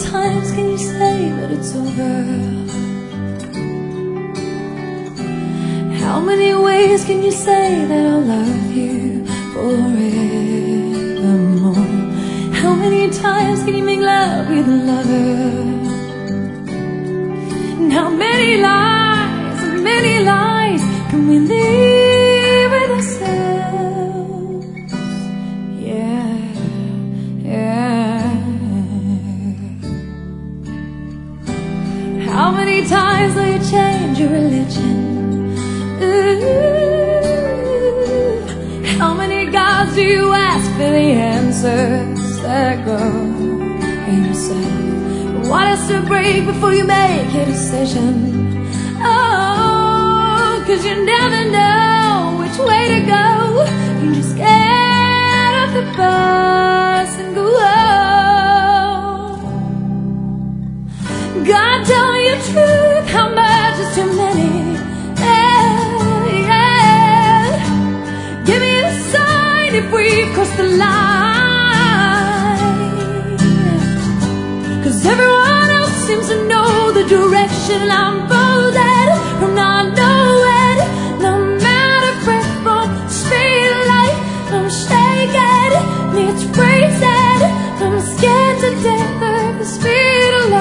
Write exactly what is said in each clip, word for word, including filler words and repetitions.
times can you say that it's over? How many ways can you say that I'll love you forevermore? How many times can you make love with a lover? And how many lies, and many lies can we live with ourselves? Yeah, yeah. How many times will you change your religion? Ooh, how many gods do you ask for the answers that go in yourself? What has to break before you make a decision? Oh, cause you never know which way to go. You just get off the bus and go home. God, tell me the truth, how much is too many? If we've crossed the line, cause everyone else seems to know the direction I'm folded from not knowing. No matter breath or speed of light, I'm shaking, it's racing, I'm scared to death of the speed of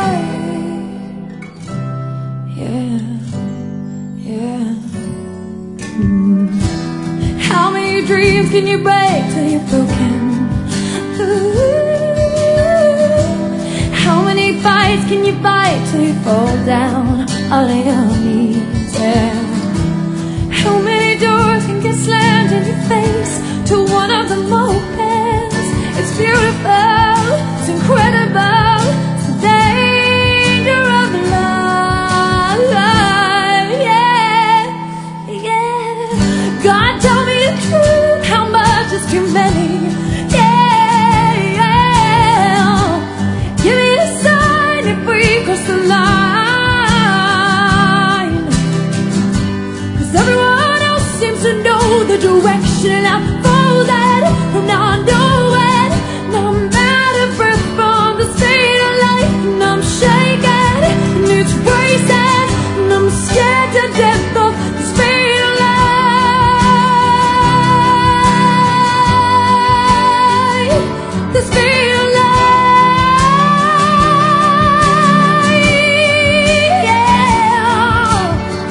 light. Yeah, yeah. mm. How many dreams can you break till you're broken? Ooh, how many fights can you fight till you fall down on your knees? Yeah. How many doors can get slammed in your face till one of them opens? It's beautiful, it's incredible, it's the danger of love. Yeah, yeah. God, tell me the truth, how much is too many? Yeah, yeah. Give me a sign if we cross the line, cause everyone else seems to know the direction I'm folded from not knowing. No matter breath from the speed of light, and I'm shaking, and it's racing, and I'm scared to death of the speed of light. The speed of light, yeah,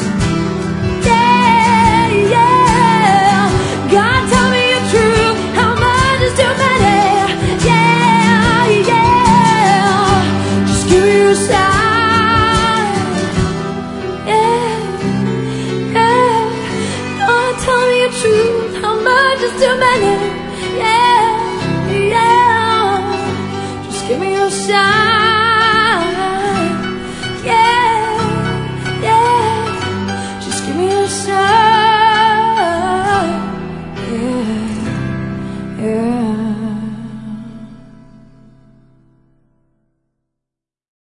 yeah, yeah. God, tell me the truth, how much is too many? Yeah, yeah. Just give me a sign. Yeah, yeah. God, tell me the truth, how much is too many? Yeah, yeah. Give me your sign.